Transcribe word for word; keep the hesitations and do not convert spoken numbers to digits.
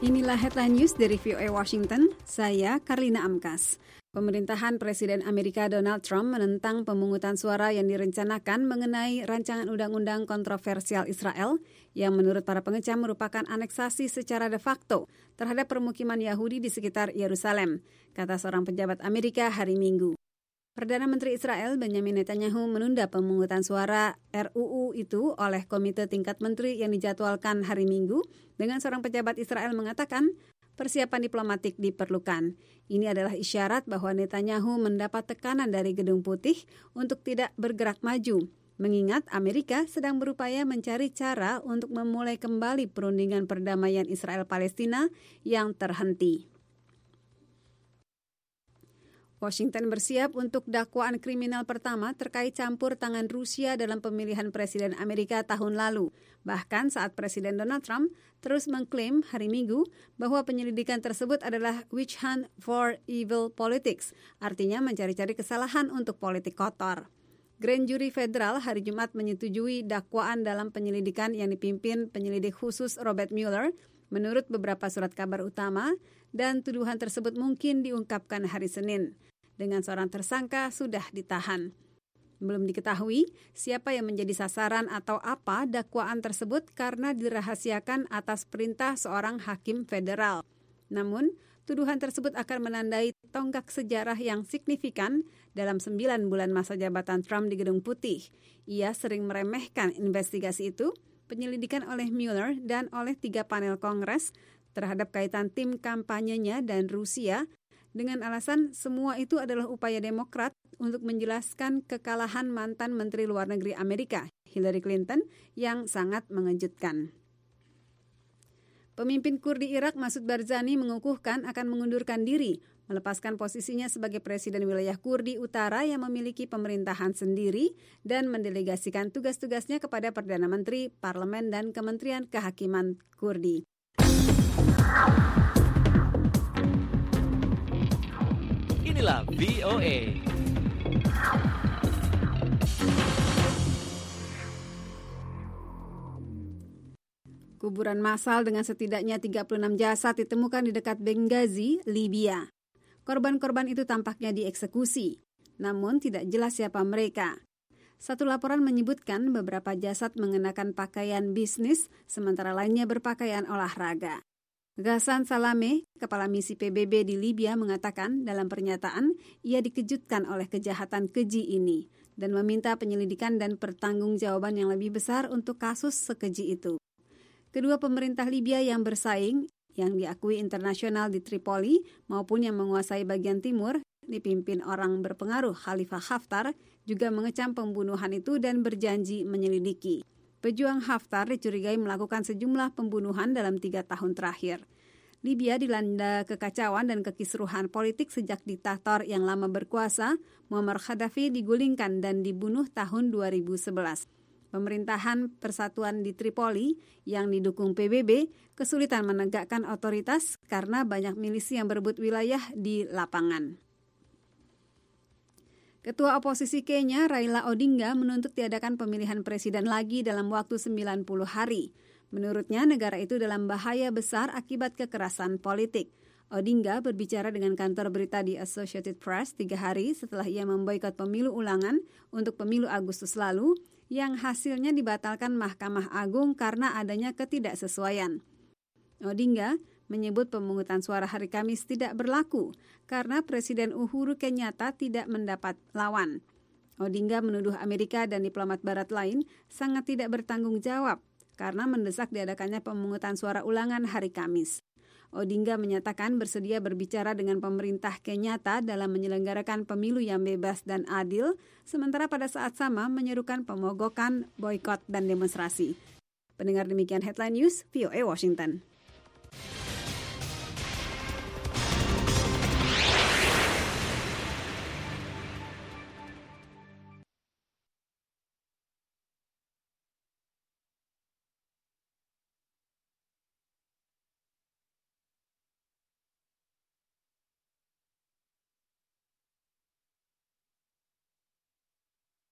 Inilah headline news dari V O A Washington, saya Karlina Amkas. Pemerintahan Presiden Amerika Donald Trump menentang pemungutan suara yang direncanakan mengenai rancangan undang-undang kontroversial Israel yang menurut para pengecam merupakan aneksasi secara de facto terhadap permukiman Yahudi di sekitar Yerusalem, kata seorang pejabat Amerika hari Minggu. Perdana Menteri Israel Benjamin Netanyahu menunda pemungutan suara R U U itu oleh komite tingkat menteri yang dijadwalkan hari Minggu dengan seorang pejabat Israel mengatakan persiapan diplomatik diperlukan. Ini adalah isyarat bahwa Netanyahu mendapat tekanan dari Gedung Putih untuk tidak bergerak maju, mengingat Amerika sedang berupaya mencari cara untuk memulai kembali perundingan perdamaian Israel-Palestina yang terhenti. Washington bersiap untuk dakwaan kriminal pertama terkait campur tangan Rusia dalam pemilihan Presiden Amerika tahun lalu. Bahkan saat Presiden Donald Trump terus mengklaim hari Minggu bahwa penyelidikan tersebut adalah witch hunt for evil politics, artinya mencari-cari kesalahan untuk politik kotor. Grand Jury Federal hari Jumat menyetujui dakwaan dalam penyelidikan yang dipimpin penyelidik khusus Robert Mueller menurut beberapa surat kabar utama, dan tuduhan tersebut mungkin diungkapkan hari Senin. Dengan seorang tersangka sudah ditahan. Belum diketahui siapa yang menjadi sasaran atau apa dakwaan tersebut karena dirahasiakan atas perintah seorang hakim federal. Namun, tuduhan tersebut akan menandai tonggak sejarah yang signifikan dalam sembilan bulan masa jabatan Trump di Gedung Putih. Ia sering meremehkan investigasi itu, penyelidikan oleh Mueller dan oleh tiga panel Kongres terhadap kaitan tim kampanyenya dan Rusia, dengan alasan semua itu adalah upaya Demokrat untuk menjelaskan kekalahan mantan Menteri Luar Negeri Amerika, Hillary Clinton, yang sangat mengejutkan. Pemimpin Kurdi Irak Masoud Barzani mengukuhkan akan mengundurkan diri, melepaskan posisinya sebagai Presiden wilayah Kurdi Utara yang memiliki pemerintahan sendiri dan mendelegasikan tugas-tugasnya kepada Perdana Menteri, Parlemen, dan Kementerian Kehakiman Kurdi. Inilah V O A. Kuburan massal dengan setidaknya tiga puluh enam jasad ditemukan di dekat Benghazi, Libya. Korban-korban itu tampaknya dieksekusi, namun tidak jelas siapa mereka. Satu laporan menyebutkan beberapa jasad mengenakan pakaian bisnis, sementara lainnya berpakaian olahraga. Ghassan Salameh, kepala misi P B B di Libya, mengatakan dalam pernyataan ia dikejutkan oleh kejahatan keji ini dan meminta penyelidikan dan pertanggungjawaban yang lebih besar untuk kasus sekeji itu. Kedua pemerintah Libya yang bersaing, yang diakui internasional di Tripoli maupun yang menguasai bagian timur, dipimpin orang berpengaruh Khalifah Haftar, juga mengecam pembunuhan itu dan berjanji menyelidiki. Pejuang Haftar dicurigai melakukan sejumlah pembunuhan dalam tiga tahun terakhir. Libya dilanda kekacauan dan kekisruhan politik sejak diktator yang lama berkuasa, Muammar Gaddafi, digulingkan dan dibunuh tahun dua ribu sebelas. Pemerintahan persatuan di Tripoli yang didukung P B B kesulitan menegakkan otoritas karena banyak milisi yang berebut wilayah di lapangan. Ketua oposisi Kenya, Raila Odinga, menuntut tiadakan pemilihan presiden lagi dalam waktu sembilan puluh hari. Menurutnya, negara itu dalam bahaya besar akibat kekerasan politik. Odinga berbicara dengan kantor berita di Associated Press tiga hari setelah ia memboikot pemilu ulangan untuk pemilu Agustus lalu, yang hasilnya dibatalkan Mahkamah Agung karena adanya ketidaksesuaian. Odinga menyebut pemungutan suara hari Kamis tidak berlaku karena Presiden Uhuru Kenyatta tidak mendapat lawan. Odinga menuduh Amerika dan diplomat barat lain sangat tidak bertanggung jawab karena mendesak diadakannya pemungutan suara ulangan hari Kamis. Odinga menyatakan bersedia berbicara dengan pemerintah Kenyatta dalam menyelenggarakan pemilu yang bebas dan adil, sementara pada saat sama menyerukan pemogokan, boikot, dan demonstrasi. Pendengar, demikian Headline News, V O A Washington.